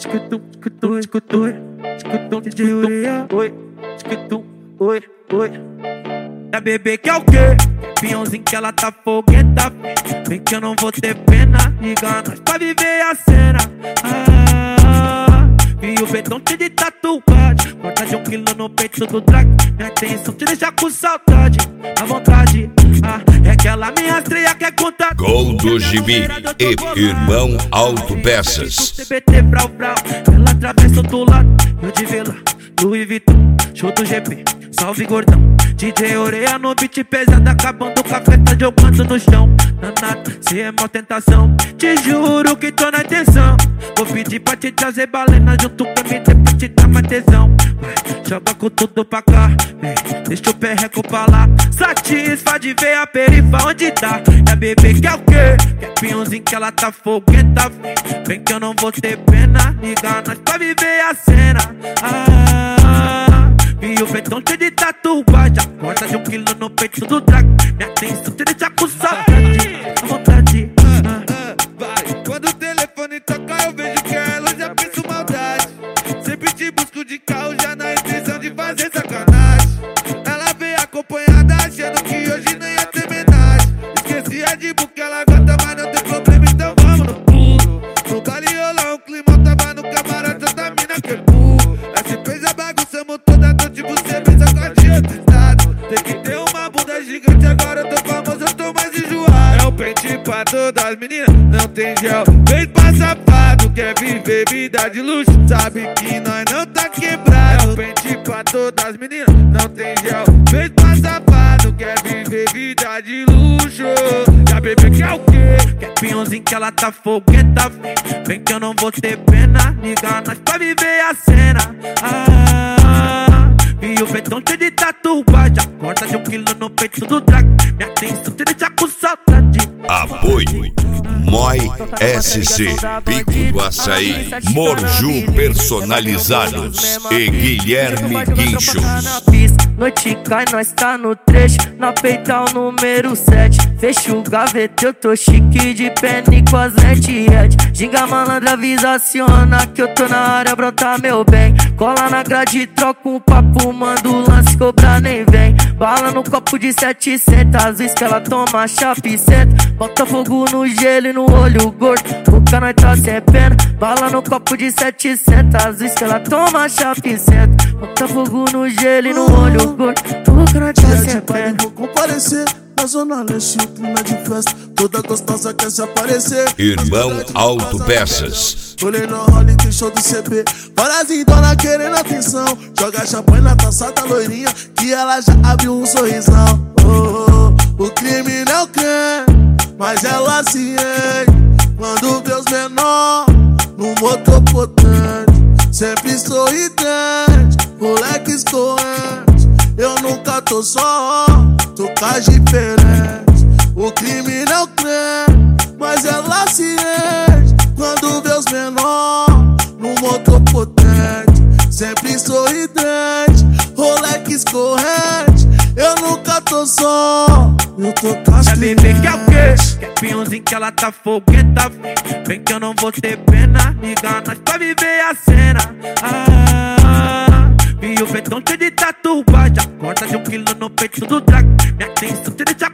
DJ Ureia. Oi. Da bebê que é o quê? Pinhãozinho que ela tá fogueta. Vem que eu não vou ter pena. Liga nós pra viver a cena. E o betão cheio de tatuagem. Corta de 1 quilo no peito do drag. Minha atenção te deixa com saudade. À vontade. É aquela minha estreia que é conta. Gol do Gibi e Irmão Autopeças. TBT brau. Ela atravessa do lado. Eu de vela. Louis Vuitton. Show do GP. Salve gordão. DJ Ureia no beat pesado. Acabando com a festa, jogando no chão. Danado, se é mó tentação. Te juro que tô na intenção. Vou pedir pra te trazer balena junto com MD pra te dar mais tesão. Vai, joga com tudo pra cá, vem, deixa o perreco pra lá. Satisfaz de ver a perifa onde tá. É a bebê que é o quê? Que é pinhãozinho que ela tá fogueta. Vem que eu não vou ter pena. Liga nós pra viver a cena. E o betão cheio de tatuagem. Corta de 1 quilo no peito do drag. Minha atenção te deixa com saudade. À vontade. Vai, quando o telefone toca eu vejo que ela já pensa maldade. Sempre te busco de carro já na intenção de fazer sacanagem. Ela veio acompanhada achando que hoje não ia ter homenagem. Esqueci a de book, ela gosta, mas não tem problema, então vamos no pulo. No baile rolou um climão, tava no camarote, essa mina que é burro. Essa fez a bagunçamos toda noite, você pensa com a dia do estado. Tem que ter uma bunda gigante, agora eu tô famoso, eu tô mais enjoado. É o pente pra todas as meninas, não tem gel. Vem pra safado, quer viver vida de luxo, sabe que nós não tá quebrado. É o pente pra todas as meninas, não tem gel. Vem pra safado, quer viver vida de luxo. Já bebê que é o quê? Que é pinhãozinho que ela tá fogueta. Vem que eu não vou ter pena. Liga nós pra viver a cena. E o betão cheio de tatuagem. Corta de 1 quilo no peito do drag. Minha atenção te deixa com saudade. Apoio Moi SC, Pico do Açaí, Morju Personalizados e Guilherme Guinchos. Noite cai, nós tá no trecho. Na peital número 7. Fecha o gaveta, eu tô chique de penny com as lentes red. Ginga malandra, avisa, aciona que eu tô na área, brota meu bem. Cola na grade, troca um papo, manda o lance, cobra nem vem. Bala no copo de 700, uísque ela toma chape senta. Bota fogo no gelo e no olho gordo, boca nós tá sem pena. Bala no copo de 700, uísque ela toma chape senta. Bota fogo no gelo e no olho gordo, boca nós tá sem pena. Vou comparecer na zona leste, o clima de festa. Toda gostosa quer se aparecer. Irmão Autopeças. Olhei no role, tem show do CB. Várias idona querendo atenção. Joga champanhe na taça da loirinha, que ela já abriu um sorrisão. O crime não crê, mas ela se enche quando vê os menor no motor potente. Sempre sorridente, moleques correntes. Eu nunca tô só, tô com as diferentes. O crime não crê, mas ela se enche quando vê os menor no motor potente. Sempre sorridente, Rolex corrente. Eu nunca tô só, eu tô com as bebê que é o quê? Que é pinhãozinho que ela tá fogueta. Vem que eu não vou ter pena. Liga nós pra viver a cena. E o betão cheio de tatuagem. Corta de 1 quilo no peito do drag. Minha atenção te deixa